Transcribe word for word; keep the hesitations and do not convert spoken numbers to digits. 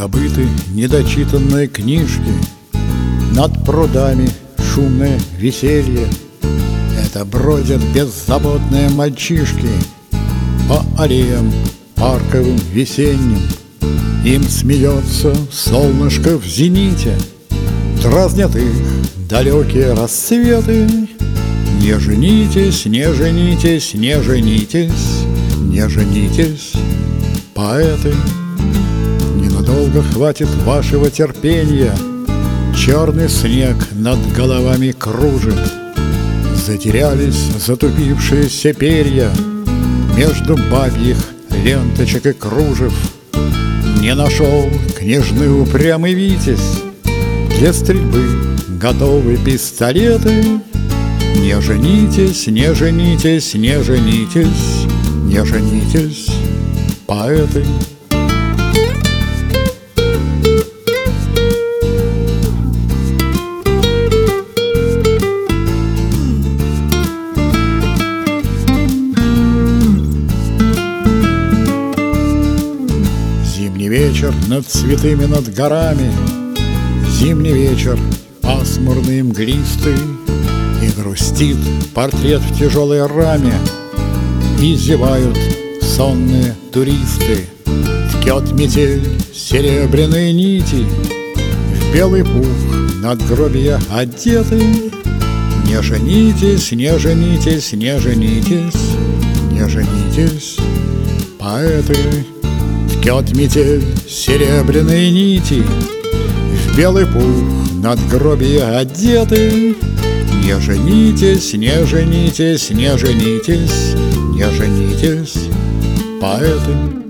Забыты недочитанные книжки, над прудами шумное веселье. Это бродят беззаботные мальчишки по аллеям парковым весенним. Им смеется солнышко в зените, дразнят их далекие рассветы. Не женитесь, не женитесь, не женитесь, не женитесь, поэты. Ненадолго хватит вашего терпения, черный снег над головами кружит. Затерялись затупившиеся перья между бабьих ленточек и кружев. Не нашел княжны упрямый витязь, для стрельбы готовы пистолеты. Не женитесь, не женитесь, не женитесь, не женитесь, поэты. Зимний вечер над цветами, над горами, зимний вечер пасмурный, мглистый. И грустит портрет в тяжелой раме, и зевают сонные туристы. Ткет метель серебряные нити, в белый пух надгробия одеты. Не женитесь, не женитесь, не женитесь, не женитесь, поэты. Ткет метель серебряные нити, в белый пух надгробия одеты. Не женитесь, не женитесь, не женитесь, не женитесь, поэты.